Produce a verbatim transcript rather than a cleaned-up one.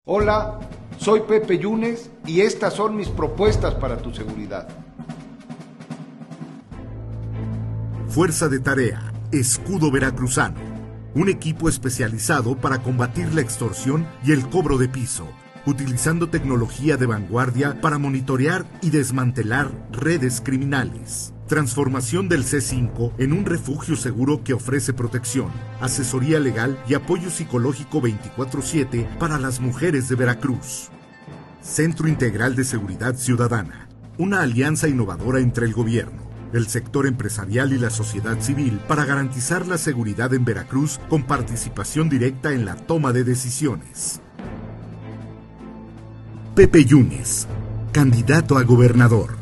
Hola, soy Pepe Yunes y estas son mis propuestas para tu seguridad. Fuerza de Tarea, Escudo Veracruzano. Un equipo especializado para combatir la extorsión y el cobro de piso, utilizando tecnología de vanguardia para monitorear y desmantelar redes criminales. Transformación del C cinco en un refugio seguro que ofrece protección, asesoría legal y apoyo psicológico veinticuatro siete para las mujeres de Veracruz. Centro Integral de Seguridad Ciudadana. Una alianza innovadora entre el gobierno, el sector empresarial y la sociedad civil para garantizar la seguridad en Veracruz con participación directa en la toma de decisiones. Pepe Yunes, candidato a gobernador.